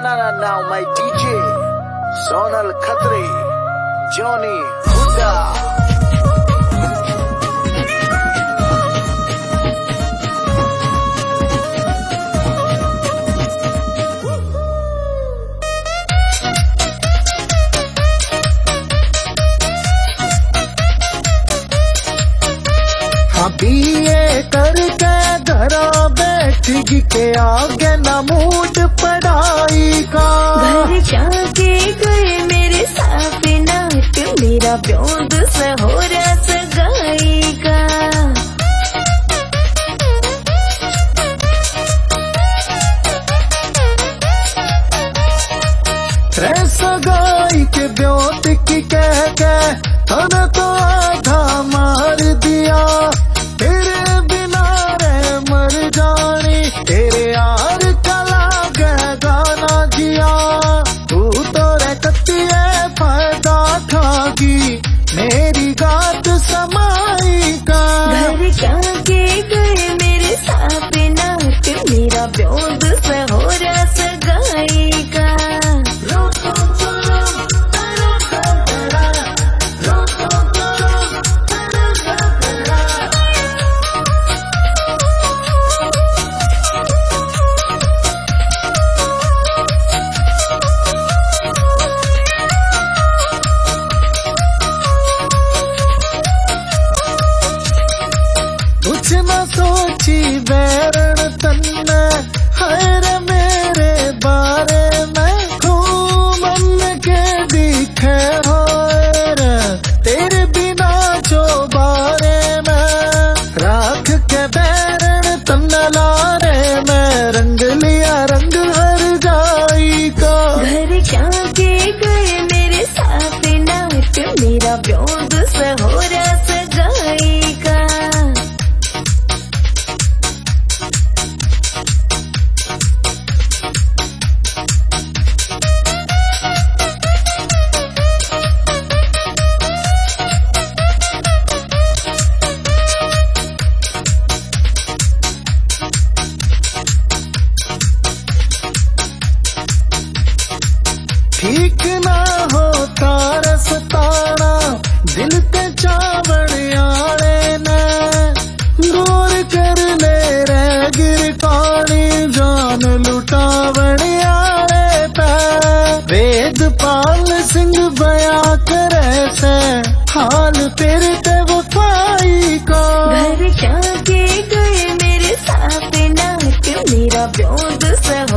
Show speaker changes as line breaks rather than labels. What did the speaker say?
Now my DJ Sonal Khatre, Johnny Huda.
BA करके घरा बैठ के आगे न मूड पढ़ाई का।
घर जाके गए मेरे साथ नाट, मेरा ब्योंद सहोरा सगाई का।
सगाई के ब्योत की कह के थाने तो आधा मार दिया। तेरे बिना रे मर जानी, तेरे यार कला गए गाना जिया। तू तो रे कत्तिये फायदा ठागी, मेरी गात समाई का।
घर जाके गए मेरे साथ नाट, मेरा ब्योंद सहोरा सगाई का।
कुछ न सोची बैरण तन्ने, हर मेरे बारे में घूमन के दिखे हो रे। तेरे बिना जो बारे में राख के बैरण तन्ने लारे में, रंग लिया रंग हर जाई का।
घर जाके गए मेरे साथ नाट, मेरा ब्योंद सहोरा सगाई का।
ठीक ना हो तारा सताना, दिल ते चावण आले ने। दूर कर ले रे गिर पानी, जान लुटावण आले पे। वेदपाल सिंह बया करे से हाल तेरे ते वफाई का।
घर जाके गए मेरे साथ नाट, मेरा ब्योंद सहोरा